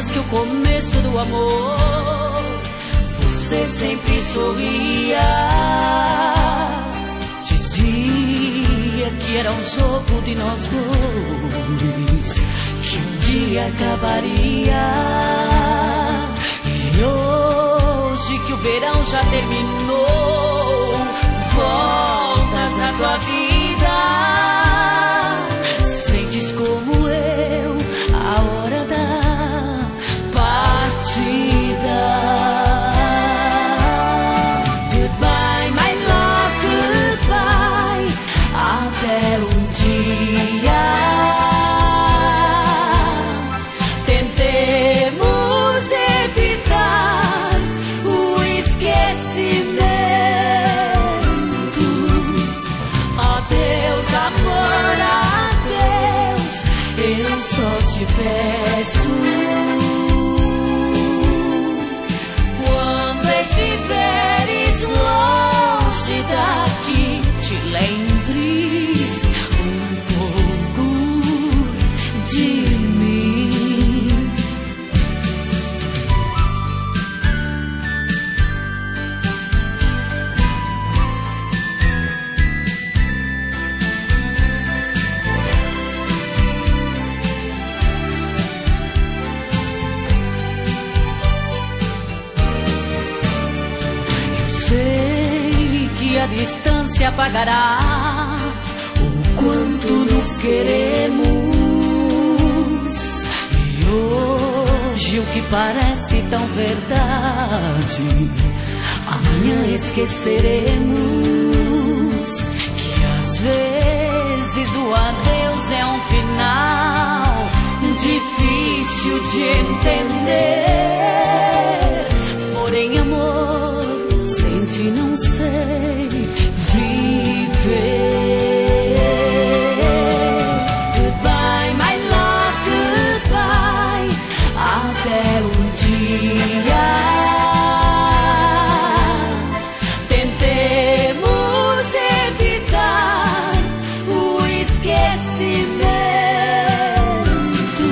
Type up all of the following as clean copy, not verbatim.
mais que o começo do amor. Você sempre sorria, dizia que era um jogo de nós dois, que um dia acabaria. E hoje que o verão já terminou, voltas à tua vida. Sentes como eu a hora da partida. Goodbye, my love, goodbye. Até um dia tentemos evitar o esquecimento. Adeus, amor, adeus. Eu só te peço, quando estiveres longe daqui, te lembres um pouco de mim. Sei que a distância apagará o quanto nos queremos. E hoje o que parece tão verdade, amanhã esqueceremos. Que às vezes o adeus é um final difícil de entender. Porém, amor, sem ti não sei viver. Goodbye, my love, goodbye. Até um dia tentemos evitar o esquecimento.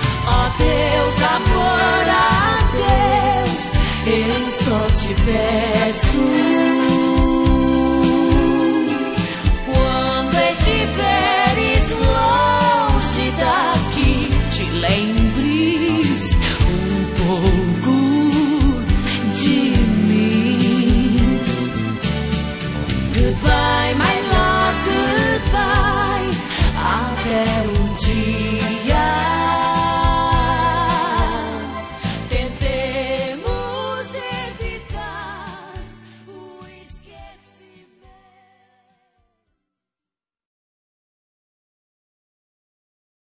Adeus, amor, adeus. Eu só te peço,